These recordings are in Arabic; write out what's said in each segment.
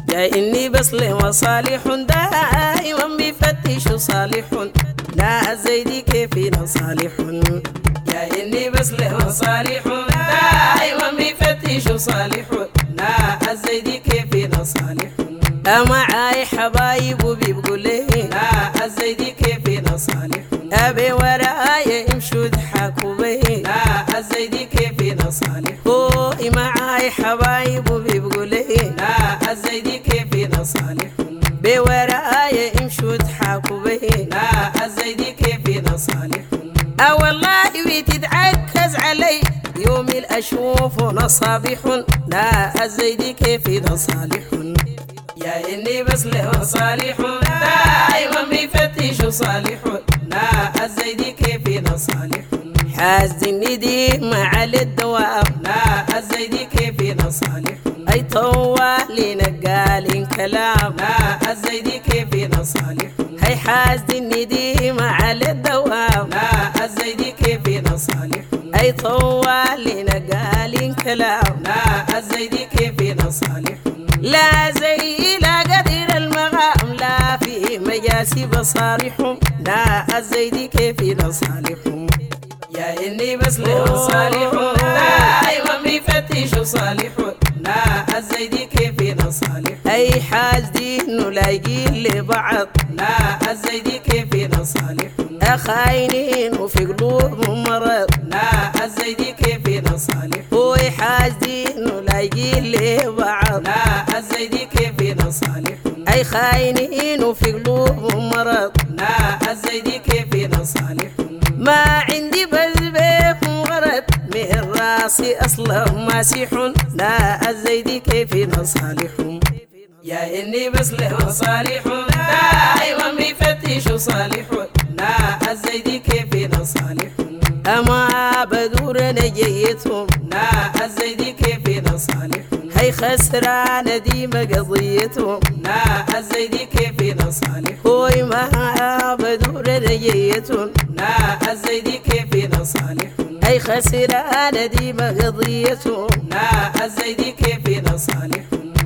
يا إني بصلح وصالح دائما بفتش صالح لا زيدي كيفنا صالح يا إني بصلح وصالح دائما بفتش صالح لا زيدي كيفنا صالح معاي حبايب بيقول لي لا زيدي كيفنا صالح أبي وراي امشوا ضحكوا بي لا زيدي كيفنا صالح هوي معاي حبايب بيقول لي لا زيدي كيفنا صالح بي وراي امشوا ضحكوا بي لا زيدي كيفنا صالح والله بتتعكز علي يوم الأشوف صابح لا زيدي كيفنا صالح يا إني بصلح صالح دائما بفتش صالح لا زيدي كيفنا صالح حازني دي مع الدوام لا زيدي كيفنا صالح أي طوالي نقال كلام لا زيدي كيفنا صالح هي حازني دي مع الدوام لا زيدي كيفنا صالح أي طوالي نقال كلام لا زيدي كيفنا صالح لا زي لا قدر المغام لا في مجاسي بصالح لا زيدي كيفنا صالح يا إني بصلح صالح دائما بفتش صالح لا زيدي كيفنا صالح أي حاسدين نلاقي لبعض لا زيدي كيفنا صالح أخاينين وفي قلوبهم مرض لا زيدي كيفنا صالح هو حاسدين نلاقي لبعض لا زيدي كيفنا صالح أي خاينين وفي قلوبهم مرض لا زيدي كيفنا صالح ما عندي بس بيكم غرض من راسي أصلا ماسح لا زيدي كيفنا صالح يا إني بصلح صالح دائما بفتش صالح لا زيدي كيفنا صالح أما بدور نجيتهم لا زيدي كيفنا صالح هي خسران دي قضيتهم لا زيدي كيفنا صالح هوي ما بدور نجيتهم لا زيدي كيفنا صالح هي خسران دي قضيتهم لا زيدي كيفنا صالح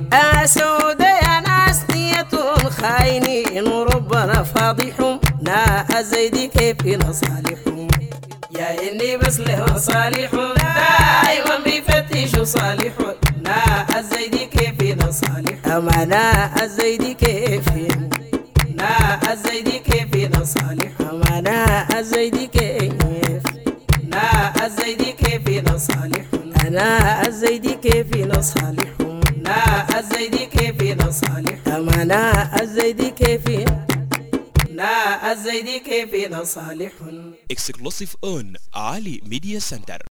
أسود يا ناس نيتهم خاينين وربنا فاضحهم لا زيدي كيفنا صالح يا إني بصلح صالح دائما بفتش صالح لا زيدي كيفنا صالح أمانا زيدي كيفنا لا زيدي كيفنا صالح أمانا زيدي كيف لا زيدي كيفنا صالح أنا زيدي كيفنا صالح لا زيدي كيفنا صالح أمانا زيدي كيفنا لا زيدي كيفنا صالح. Exclusive on Ali Media Center.